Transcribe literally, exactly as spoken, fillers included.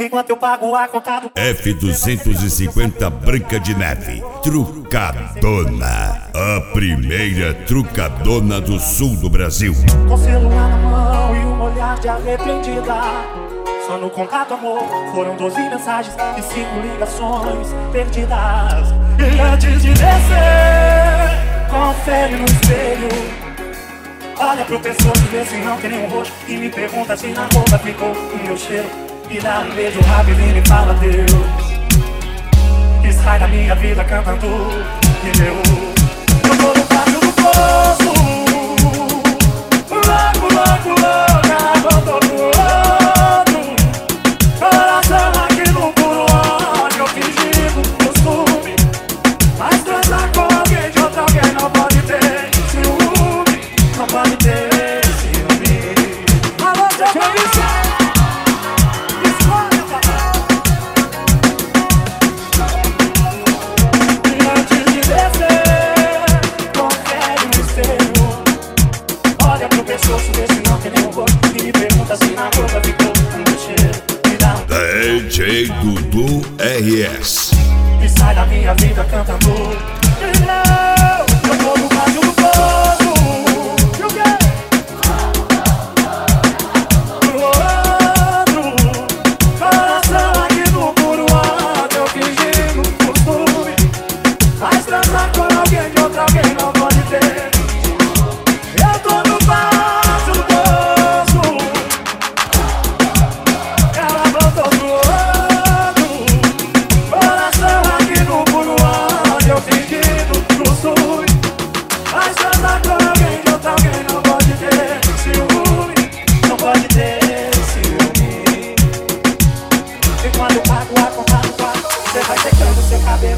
enquanto eu pago a conta do F duzentos e cinquenta Branca de Neve, Trucadona, a primeira trucadona do sul do Brasil. Com celular na mão e um olhar de arrependida. Só no contato, amor, foram doze mensagens e cinco ligações perdidas. E antes de descer, confere no espelho. Olha pro pescoço, vê se não tem nenhum roxo, e me pergunta se na roupa ficou o meu cheiro. E dá um beijo rápido e me fala Deus. E sai da minha vida cantando e meu. Eu tô no caminho do poço, louco, louco, louca, voltou pro outro. Coração aqui no puro ódio, eu fingi no costume. Mas transar com alguém de outro alguém não pode ter ciúme. Não pode ter ciúme. Alô, Jefferson! Escolha, papai. E antes de descer, confere no espelho. Olha pro pescoço, vê se não tem nenhum rosto, e me pergunta se na boca ficou um cheiro. Me dá um D J Dudu R S. e sai da minha vida cantando. E não, eu tô no caminho do poço. E o quê? Pro outro. Coração aqui no puro ódio, eu fingi no costume. Mas transar com alguém de outro alguém não pode ter. Eu tô no baixo do poço. Ela voltou pro outro. Coração aqui no puro ódio, eu fingi no costume. Mas transar com alguém de outro alguém não pode ter ciúme. Não pode ter ciúme. E quando eu pago a conta do quarto, você vai secando seu cabelo.